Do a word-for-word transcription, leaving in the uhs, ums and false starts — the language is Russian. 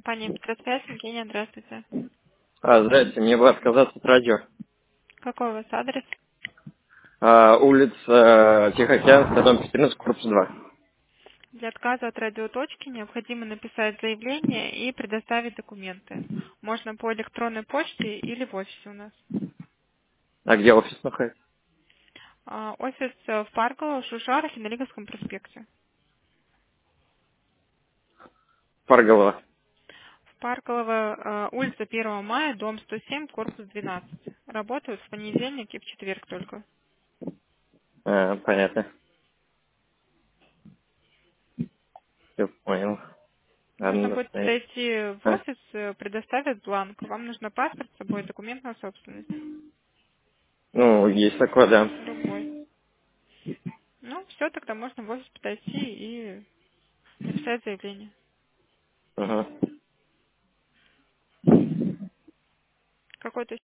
Компания Петросвязь, Евгения, здравствуйте. А, здрасте, мне бы отказаться от радио. Какой у вас адрес? А, улица Тихоокеанская, дом четырнадцать, корпус два. Для отказа от радиоточки необходимо написать заявление и предоставить документы. Можно по электронной почте или в офисе у нас. А где офис находится? А, Офис э, в Парково, в Шушарах и на Лиговском проспекте. Парголова. В Парково, э, улица первого мая, дом сто семь, корпус двенадцать. Работают в понедельник и в четверг только. А, понятно. Все понял. Нужно Ладно, до будет свидания. подойти в А, офис, э, предоставят бланк. Вам нужно паспорт с собой, документ на собственность. ну, есть такое, да. Любой. Ну, все, тогда можно в офис подойти и написать заявление. Ага. Какой-то